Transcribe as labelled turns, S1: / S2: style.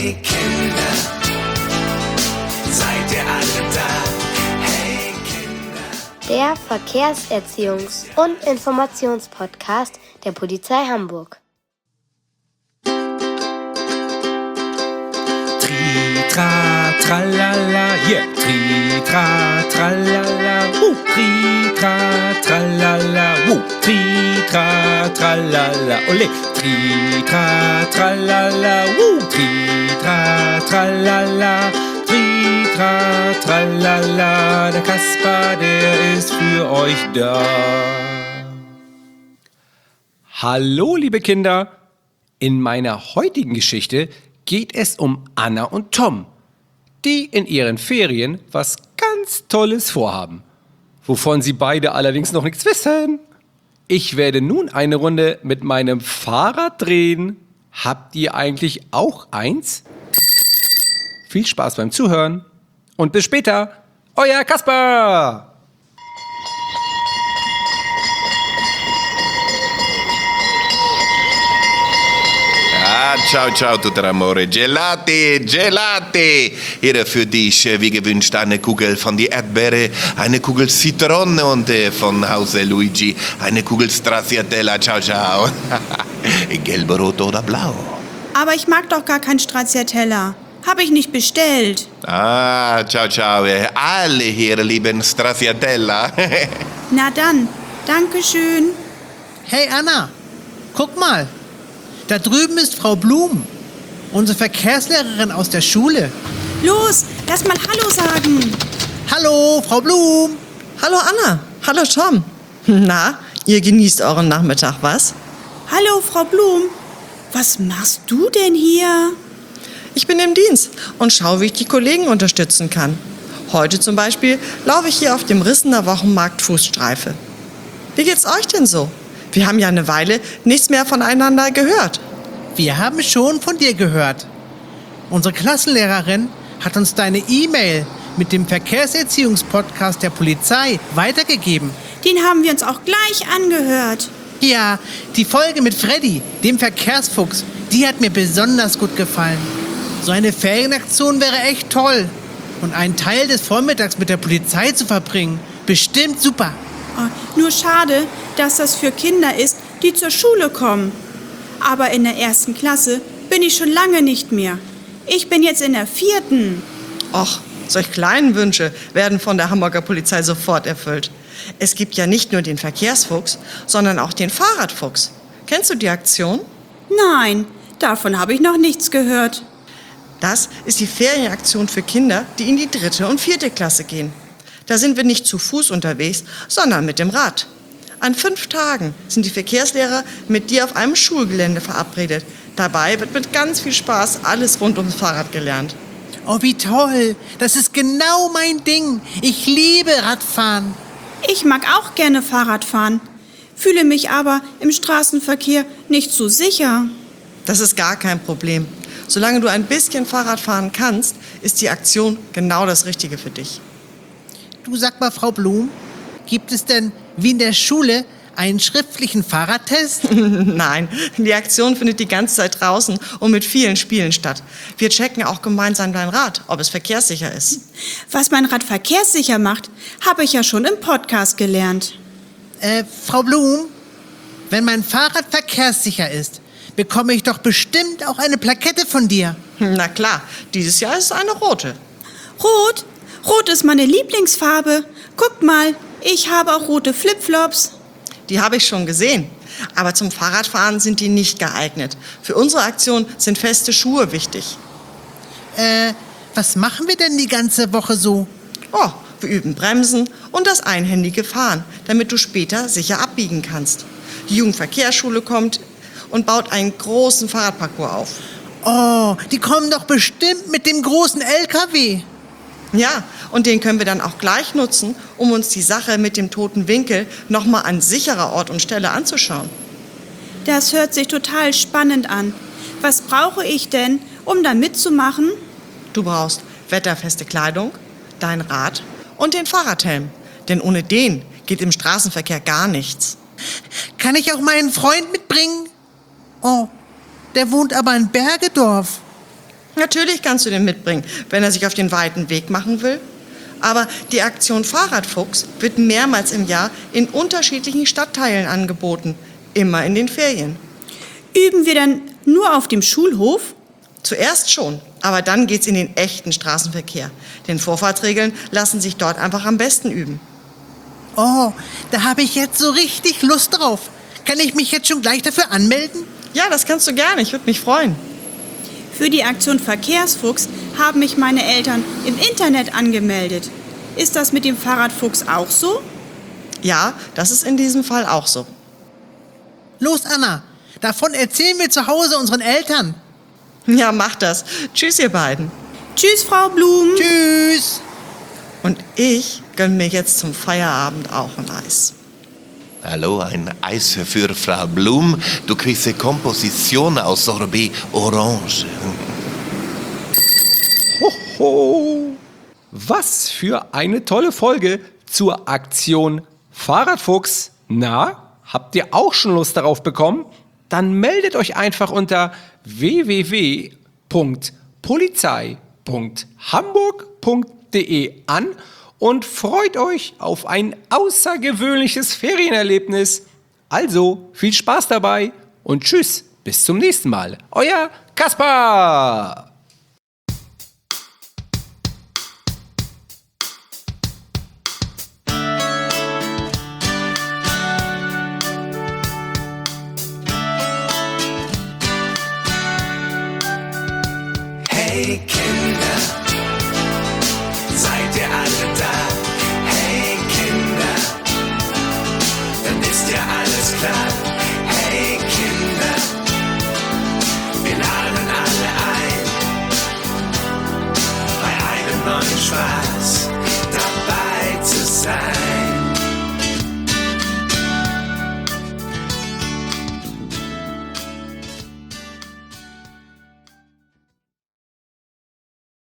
S1: Hey Kinder, seid ihr alle da? Hey Kinder.
S2: Der Verkehrserziehungs- und Informationspodcast der Polizei Hamburg.
S3: Tri-tra, tralala, yeah. Tri-tra, tralala, Tri-tra, tralala, Tri-tra, tralala, ole. Tri-tra, tralala, Tri-tra, tralala, Tri-tra, tralala. Der Kasper, der ist für euch da. Hallo, liebe Kinder. In meiner heutigen Geschichte geht es um Anna und Tom, die in ihren Ferien was ganz Tolles vorhaben, wovon sie beide allerdings noch nichts wissen. Ich werde nun eine Runde mit meinem Fahrrad drehen. Habt ihr eigentlich auch eins? Viel Spaß beim Zuhören und bis später, euer Kasper!
S4: Ciao, ciao, tutto amore. Gelati, gelati. Hier für dich, wie gewünscht, eine Kugel von die Erdbeere, eine Kugel Zitrone und von Hause Luigi, eine Kugel Stracciatella. Ciao, ciao. Gelb, rot oder blau?
S5: Aber ich mag doch gar kein Stracciatella. Habe ich nicht bestellt.
S4: Ciao, ciao. Alle hier lieben Stracciatella.
S5: Na dann, Dankeschön.
S6: Hey Anna, guck mal. Da drüben ist Frau Blum, unsere Verkehrslehrerin aus der Schule.
S5: Los, lass mal Hallo sagen.
S6: Hallo, Frau Blum.
S7: Hallo Anna, hallo Tom. Na, ihr genießt euren Nachmittag, was?
S5: Hallo, Frau Blum. Was machst du denn hier?
S7: Ich bin im Dienst und schaue, wie ich die Kollegen unterstützen kann. Heute zum Beispiel laufe ich hier auf dem Rissener Wochenmarkt Fußstreife. Wie geht's euch denn so? Wir haben ja eine Weile nichts mehr voneinander gehört.
S6: Wir haben schon von dir gehört. Unsere Klassenlehrerin hat uns deine E-Mail mit dem Verkehrserziehungspodcast der Polizei weitergegeben.
S5: Den haben wir uns auch gleich angehört.
S6: Ja, die Folge mit Freddy, dem Verkehrsfuchs, die hat mir besonders gut gefallen. So eine Ferienaktion wäre echt toll. Und einen Teil des Vormittags mit der Polizei zu verbringen, bestimmt super.
S5: Oh, nur schade, dass das für Kinder ist, die zur Schule kommen. Aber in der 1. Klasse bin ich schon lange nicht mehr. Ich bin jetzt in der 4.
S7: Och, solch kleinen Wünsche werden von der Hamburger Polizei sofort erfüllt. Es gibt ja nicht nur den Verkehrsfuchs, sondern auch den Fahrradfuchs. Kennst du die Aktion?
S5: Nein, davon habe ich noch nichts gehört.
S7: Das ist die Ferienaktion für Kinder, die in die 3. und 4. Klasse gehen. Da sind wir nicht zu Fuß unterwegs, sondern mit dem Rad. An 5 Tagen sind die Verkehrslehrer mit dir auf einem Schulgelände verabredet. Dabei wird mit ganz viel Spaß alles rund ums Fahrrad gelernt.
S6: Oh, wie toll. Das ist genau mein Ding. Ich liebe Radfahren.
S5: Ich mag auch gerne Fahrrad fahren, fühle mich aber im Straßenverkehr nicht so sicher.
S7: Das ist gar kein Problem. Solange du ein bisschen Fahrrad fahren kannst, ist die Aktion genau das Richtige für dich.
S6: Du, sag mal, Frau Blum, gibt es denn wie in der Schule einen schriftlichen Fahrradtest?
S7: Nein, die Aktion findet die ganze Zeit draußen und mit vielen Spielen statt. Wir checken auch gemeinsam dein Rad, ob es verkehrssicher ist.
S5: Was mein Rad verkehrssicher macht, habe ich ja schon im Podcast gelernt.
S6: Frau Blum, wenn mein Fahrrad verkehrssicher ist, bekomme ich doch bestimmt auch eine Plakette von dir.
S7: Na klar, dieses Jahr ist es eine rote.
S5: Rot? Rot ist meine Lieblingsfarbe. Guckt mal, ich habe auch rote Flipflops.
S7: Die habe ich schon gesehen. Aber zum Fahrradfahren sind die nicht geeignet. Für unsere Aktion sind feste Schuhe wichtig.
S6: Was machen wir denn die ganze Woche so?
S7: Oh, wir üben Bremsen und das einhändige Fahren, damit du später sicher abbiegen kannst. Die Jugendverkehrsschule kommt und baut einen großen Fahrradparcours auf.
S6: Oh, die kommen doch bestimmt mit dem großen LKW.
S7: Ja, und den können wir dann auch gleich nutzen, um uns die Sache mit dem toten Winkel nochmal an sicherer Ort und Stelle anzuschauen.
S5: Das hört sich total spannend an. Was brauche ich denn, um da mitzumachen?
S7: Du brauchst wetterfeste Kleidung, dein Rad und den Fahrradhelm. Denn ohne den geht im Straßenverkehr gar nichts.
S6: Kann ich auch meinen Freund mitbringen? Oh, der wohnt aber in Bergedorf.
S7: Natürlich kannst du den mitbringen, wenn er sich auf den weiten Weg machen will. Aber die Aktion Fahrradfuchs wird mehrmals im Jahr in unterschiedlichen Stadtteilen angeboten, immer in den Ferien.
S5: Üben wir dann nur auf dem Schulhof?
S7: Zuerst schon, aber dann geht's in den echten Straßenverkehr. Denn Vorfahrtsregeln lassen sich dort einfach am besten üben.
S6: Oh, da habe ich jetzt so richtig Lust drauf. Kann ich mich jetzt schon gleich dafür anmelden?
S7: Ja, das kannst du gerne, ich würde mich freuen.
S5: Für die Aktion Verkehrsfuchs haben mich meine Eltern im Internet angemeldet. Ist das mit dem Fahrradfuchs auch so?
S7: Ja, das ist in diesem Fall auch so.
S6: Los, Anna, davon erzählen wir zu Hause unseren Eltern.
S7: Ja, mach das. Tschüss, ihr beiden.
S5: Tschüss, Frau Blum.
S6: Tschüss.
S7: Und ich gönn mir jetzt zum Feierabend auch ein Eis.
S4: Hallo, ein Eis für Frau Blum. Du kriegst eine Komposition aus Sorbet Orange.
S3: Hoho! Was für eine tolle Folge zur Aktion Fahrradfuchs. Na, habt ihr auch schon Lust darauf bekommen? Dann meldet euch einfach unter www.polizei.hamburg.de an und freut euch auf ein außergewöhnliches Ferienerlebnis. Also, viel Spaß dabei und tschüss, bis zum nächsten Mal. Euer Kaspar!
S1: Hey Kinder,